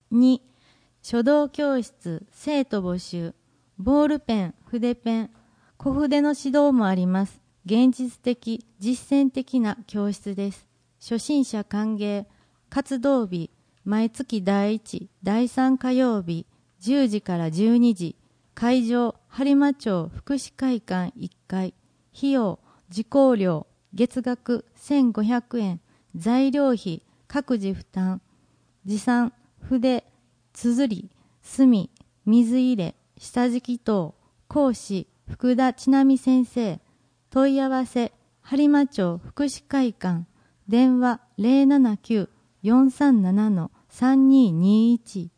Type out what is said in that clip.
2、書道教室、生徒募集。ボールペン、筆ペン、小筆の指導もあります。現実的、実践的な教室です。初心者歓迎。活動日、毎月第1、第3火曜日、10時から12時。会場、播磨町福祉会館1階。費用、受講料、月額1500円。材料費、各自負担。持参、筆、綴り、墨、水入れ、下敷き等。講師、福田千奈美先生。問い合わせ、播磨町福祉会館。電話079-437-3221。